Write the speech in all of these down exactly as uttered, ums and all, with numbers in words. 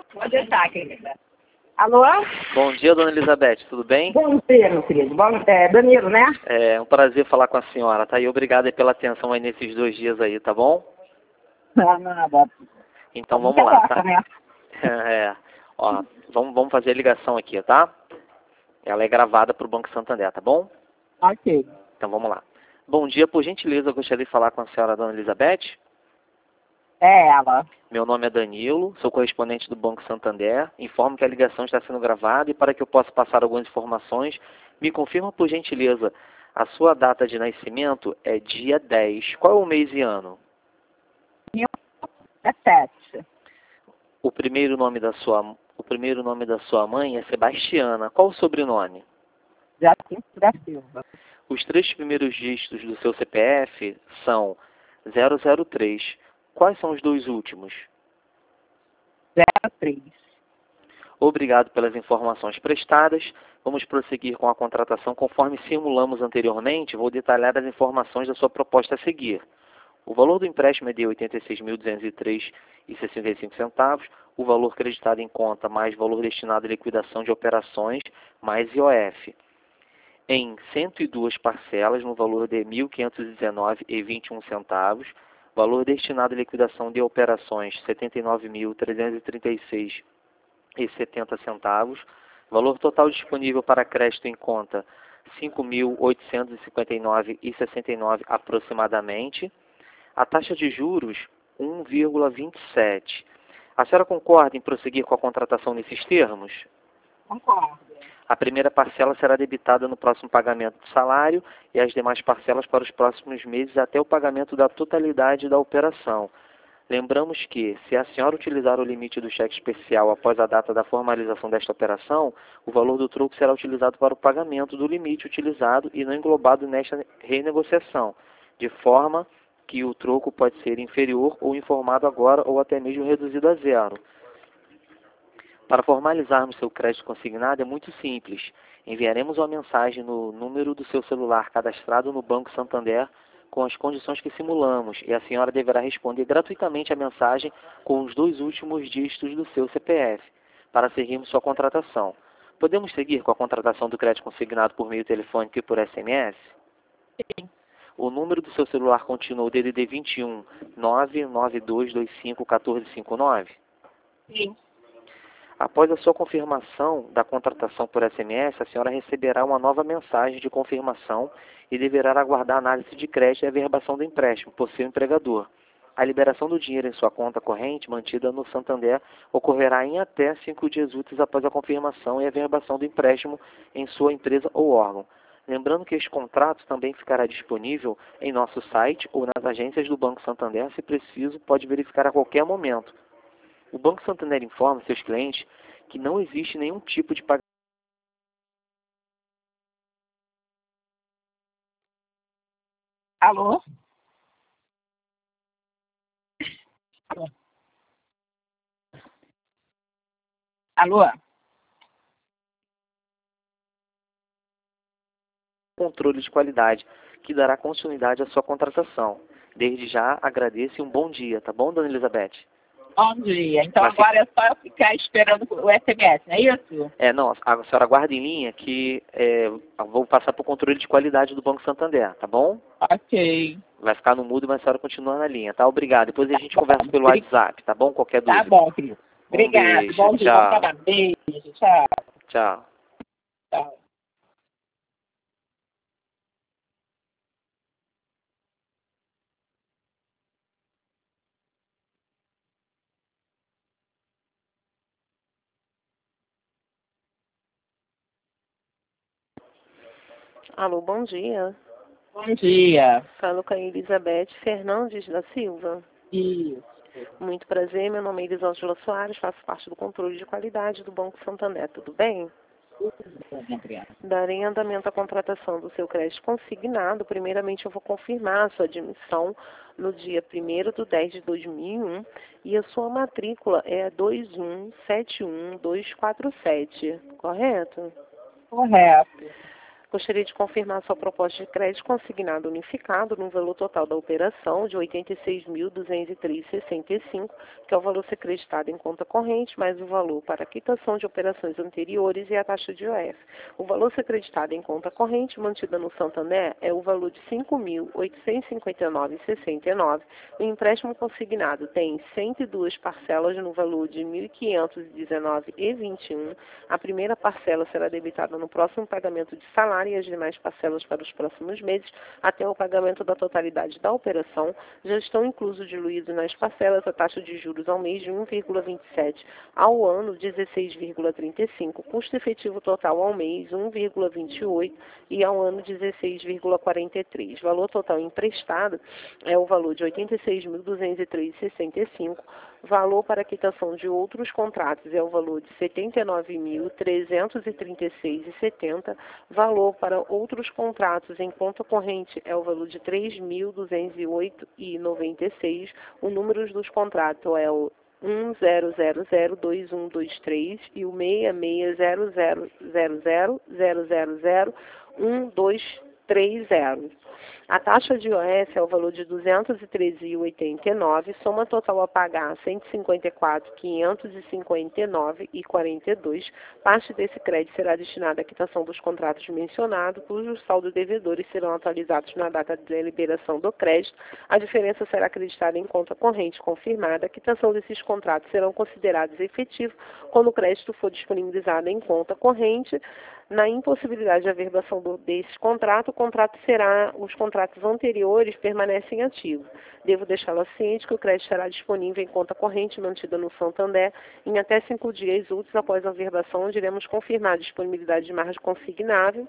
Pode deixar, querida. Alô? Bom dia, dona Elizabeth, tudo bem? Bom dia, meu querido. Bom, é, Danilo, né? É um prazer falar com a senhora, tá? E obrigado aí pela atenção aí nesses dois dias aí, tá bom? Ah, nada. Então vamos Muita lá, gosta, tá? né? É, ó, vamos, vamos fazer a ligação aqui, tá? Ela é gravada para o Banco Santander, tá bom? Ok. Então vamos lá. Bom dia, por gentileza, eu gostaria de falar com a senhora dona Elizabeth. É ela. Meu nome é Danilo, sou correspondente do Banco Santander. Informo que a ligação está sendo gravada e para que eu possa passar algumas informações, me confirma por gentileza, a sua data de nascimento é dia dez. Qual é o mês e ano? É sete. O primeiro nome da sua, o primeiro nome da sua mãe é Sebastiana. Qual o sobrenome? Jacinto da Silva. Os três primeiros dígitos do seu C P F são zero zero três. Quais são os dois últimos? zero três. Obrigado pelas informações prestadas. Vamos prosseguir com a contratação conforme simulamos anteriormente. Vou detalhar as informações da sua proposta a seguir. O valor do empréstimo é de oitenta e seis mil duzentos e três reais e sessenta e cinco centavos. O valor creditado em conta mais valor destinado à liquidação de operações mais I O F. Em cento e duas parcelas no valor de mil quinhentos e dezenove reais e vinte e um centavos. Valor destinado à liquidação de operações setenta e nove mil trezentos e trinta e seis reais e setenta centavos. Valor total disponível para crédito em conta cinco mil oitocentos e cinquenta e nove reais e sessenta e nove centavos aproximadamente. A taxa de juros um vírgula vinte e sete. A senhora concorda em prosseguir com a contratação nesses termos? Concordo. A primeira parcela será debitada no próximo pagamento do salário e as demais parcelas para os próximos meses até o pagamento da totalidade da operação. Lembramos que, se a senhora utilizar o limite do cheque especial após a data da formalização desta operação, o valor do troco será utilizado para o pagamento do limite utilizado e não englobado nesta renegociação, de forma que o troco pode ser inferior ou informado agora ou até mesmo reduzido a zero. Para formalizarmos seu crédito consignado é muito simples. Enviaremos uma mensagem no número do seu celular cadastrado no Banco Santander com as condições que simulamos e a senhora deverá responder gratuitamente a mensagem com os dois últimos dígitos do seu C P F para seguirmos sua contratação. Podemos seguir com a contratação do crédito consignado por meio telefônico e por S M S? Sim. O número do seu celular continua o D D D vinte e um, nove nove dois dois cinco um quatro cinco nove? Sim. Após a sua confirmação da contratação por S M S, a senhora receberá uma nova mensagem de confirmação e deverá aguardar a análise de crédito e a averbação do empréstimo por seu empregador. A liberação do dinheiro em sua conta corrente, mantida no Santander, ocorrerá em até cinco dias úteis após a confirmação e a averbação do empréstimo em sua empresa ou órgão. Lembrando que este contrato também ficará disponível em nosso site ou nas agências do Banco Santander, se preciso, pode verificar a qualquer momento. O Banco Santander informa seus clientes que não existe nenhum tipo de pagamento. Alô? Alô? Alô? Controle de qualidade, que dará continuidade à sua contratação. Desde já, agradeço e um bom dia, tá bom, dona Elizabeth? Bom dia. Então Vai agora é só eu ficar esperando o S M S, não é isso? É, não, a senhora aguarda em linha que é, eu vou passar para o controle de qualidade do Banco Santander, tá bom? Ok. Vai ficar no mudo, mas a senhora continua na linha, tá? Obrigado. Depois a gente conversa pelo WhatsApp, tá bom? Qualquer Tá dúvida. bom, querido. Um Obrigado. beijo, Bom dia. Bom tchau, trabalho. Beijo. Tchau. tchau. Tchau. Alô, bom dia. Bom dia. Falo com a Elizabeth Fernandes da Silva. Isso. Muito prazer, meu nome é Elisângela Soares, faço parte do controle de qualidade do Banco Santander, tudo bem? Minha criança. Darei andamento à contratação do seu crédito consignado. Primeiramente, eu vou confirmar a sua admissão no dia primeiro de dez de dois mil e um e a sua matrícula é dois um sete um dois quatro sete, correto? Correto. Gostaria de confirmar sua proposta de crédito consignado unificado no valor total da operação de oitenta e seis mil duzentos e três vírgula sessenta e cinco, que é o valor ser creditado em conta corrente, mais o valor para quitação de operações anteriores e a taxa de O F. O valor ser creditado em conta corrente mantida no Santander é o valor de cinco mil oitocentos e cinquenta e nove vírgula sessenta e nove. O empréstimo consignado tem cento e duas parcelas no valor de mil quinhentos e dezenove vírgula vinte e um. A primeira parcela será debitada no próximo pagamento de salário e as demais parcelas para os próximos meses, até o pagamento da totalidade da operação. Já estão inclusos diluídos nas parcelas a taxa de juros ao mês de um vírgula vinte e sete, ao ano dezesseis vírgula trinta e cinco, custo efetivo total ao mês um vírgula vinte e oito e ao ano dezesseis vírgula quarenta e três. Valor total emprestado é o valor de oitenta e seis mil duzentos e três vírgula sessenta e cinco. Valor para quitação de outros contratos é o valor de setenta e nove mil trezentos e trinta e seis vírgula setenta. Valor para outros contratos em conta corrente é o valor de três mil duzentos e oito vírgula noventa e seis. O número dos contratos é o um zero zero zero dois um dois três e o seis seis zero zero zero zero zero zero zero um dois três zero. A taxa de O S é o valor de duzentos e treze vírgula oitenta e nove, soma total a pagar cento e cinquenta e quatro mil quinhentos e cinquenta e nove vírgula quarenta e dois. Parte desse crédito será destinada à quitação dos contratos mencionados, cujos saldos devedores serão atualizados na data da liberação do crédito. A diferença será acreditada em conta corrente confirmada. A quitação desses contratos serão considerados efetivos quando o crédito for disponibilizado em conta corrente. Na impossibilidade de averbação do, desse contrato, o contrato será, os contratos anteriores permanecem ativos. Devo deixá-la ciente que o crédito será disponível em conta corrente mantida no Santander em até cinco dias úteis após a averbação, onde iremos confirmar a disponibilidade de margem consignável.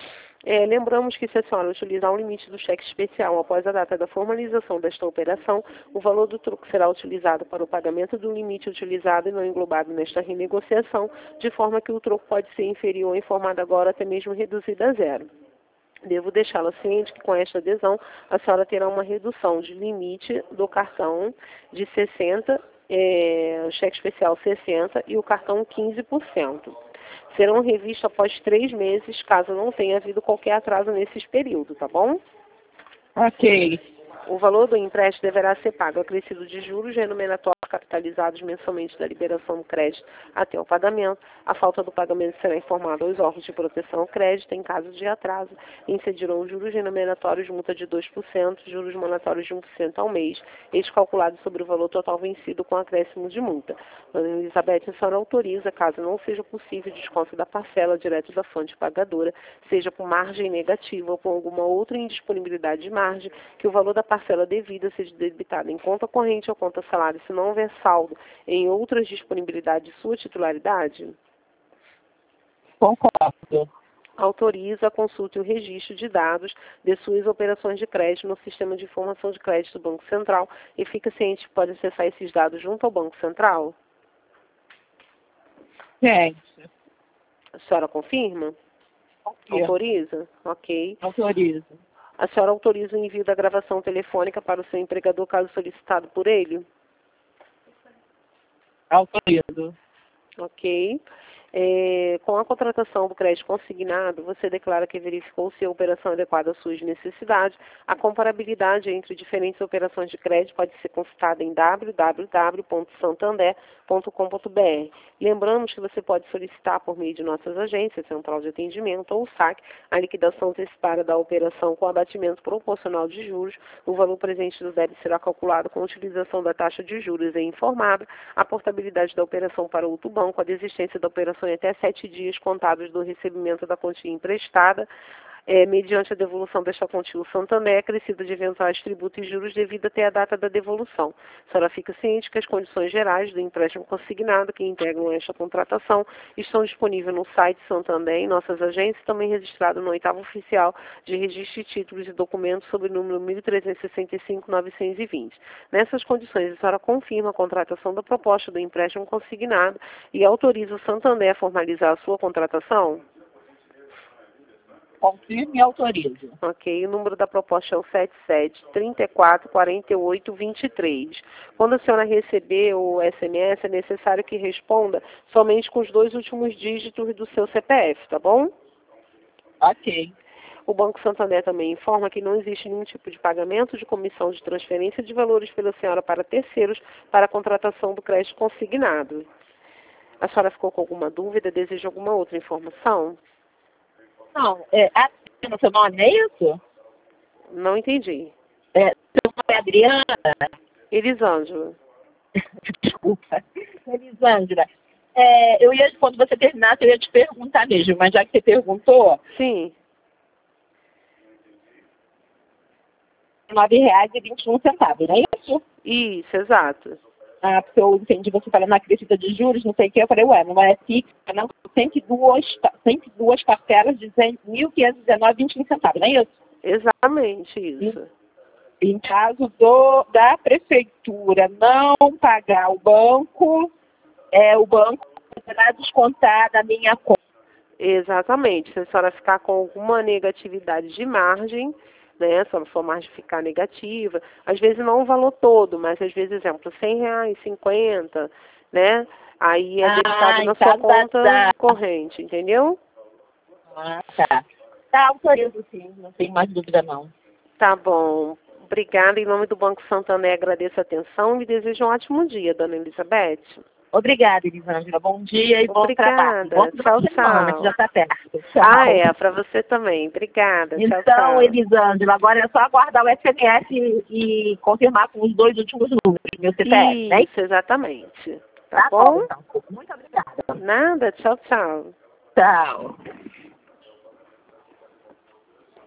É, lembramos que se a senhora utilizar o limite do cheque especial após a data da formalização desta operação, o valor do troco será utilizado para o pagamento do limite utilizado e não englobado nesta renegociação, de forma que o troco pode ser inferior, informado agora, até mesmo reduzido a zero. Devo deixá-la ciente que com esta adesão a senhora terá uma redução de limite do cartão de sessenta por cento, é, o cheque especial sessenta por cento e o cartão quinze por cento. Serão revistos após três meses, caso não tenha havido qualquer atraso nesses períodos, tá bom? Ok. O valor do empréstimo deverá ser pago acrescido de juros remuneratórios capitalizados mensalmente da liberação do crédito até o pagamento. A falta do pagamento será informada aos órgãos de proteção ao crédito. Em caso de atraso, incidirão juros remuneratórios, multa de dois por cento, juros monetários de um por cento ao mês, este calculado sobre o valor total vencido com acréscimo de multa. Dona Elizabeth, a senhora autoriza, caso não seja possível desconto da parcela direto da fonte pagadora, seja por margem negativa ou por alguma outra indisponibilidade de margem, que o valor da parcela devida seja debitada em conta corrente ou conta salário, se não houver saldo em outras disponibilidades de sua titularidade? Concordo. Autoriza a consulta e o registro de dados de suas operações de crédito no Sistema de Informação de Crédito do Banco Central e fica ciente que pode acessar esses dados junto ao Banco Central? Gente. A senhora confirma? Ok. Autoriza? Ok. Autorizo. A senhora autoriza o envio da gravação telefônica para o seu empregador, caso solicitado por ele? Autorizo. Ok. É, com a contratação do crédito consignado, você declara que verificou se a operação é adequada às suas necessidades. A comparabilidade entre diferentes operações de crédito pode ser consultada em w w w ponto santander ponto com ponto b r. Lembramos que você pode solicitar por meio de nossas agências, Central de Atendimento ou S A C, a liquidação antecipada da operação com abatimento proporcional de juros. O valor presente do débito será calculado com a utilização da taxa de juros e informada a portabilidade da operação para outro banco, a desistência da operação em até sete dias contados do recebimento da quantia emprestada, é, mediante a devolução desta quantia ao Santander, acrescida de eventuais tributos e juros devido até a data da devolução. A senhora fica ciente que as condições gerais do empréstimo consignado que integram esta contratação estão disponíveis no site Santander, em nossas agências, também registrado no oitavo oficial de registro de títulos e documentos sob o número mil trezentos e sessenta e cinco ponto novecentos e vinte. Nessas condições, a senhora confirma a contratação da proposta do empréstimo consignado e autoriza o Santander a formalizar a sua contratação? Confirme e autorizo. Ok, o número da proposta é o sete sete, trinta e quatro, quarenta e oito, vinte e três. Quando a senhora receber o S M S, é necessário que responda somente com os dois últimos dígitos do seu C P F, tá bom? Ok. O Banco Santander também informa que não existe nenhum tipo de pagamento de comissão de transferência de valores pela senhora para terceiros para a contratação do crédito consignado. A senhora ficou com alguma dúvida? Deseja alguma outra informação? Não, é, a, seu nome é isso? Não entendi. É, seu nome é Adriana? Elisângela. Desculpa. Elisângela, é, eu ia, quando você terminasse, eu ia te perguntar mesmo, mas já que você perguntou, Sim. nove reais e vinte e um centavos, não é isso? Isso, exato. Ah, porque eu entendi você falando na acrescida de juros, não sei o que, eu falei, ué, não é fixa, não, cento e duas, cento e duas parcelas de mil quinhentos e dezenove vírgula vinte e um centavos, não é isso? Exatamente isso. Em caso do, da prefeitura não pagar o banco, é, o banco será descontar da minha conta. Exatamente. Se a senhora ficar com alguma negatividade de margem, né, se a sua margem ficar negativa, às vezes não o valor todo, mas às vezes, exemplo, cem reais, cinquenta, né, aí é Ah, debitado em na sua caso da- conta da- corrente, entendeu? Ah, tá. Tá, autorizo sim, não tem mais dúvida não. Tá bom. Obrigada. Em nome do Banco Santander, agradeço a atenção e desejo um ótimo dia, dona Elizabeth. Obrigada, Elisângela. Bom dia e bom Obrigada. trabalho. Bom final de Tchau, semana, tchau. que já está perto. Tchau. Ah, é, para você também. Obrigada. Tchau, Então, tchau. Elisângela, agora é só aguardar o S M S e, e confirmar com os dois últimos números, meu C P F, né? Isso, exatamente. Tá, Tá bom? bom, então. Muito obrigada. Nada. Tchau, tchau. Tchau.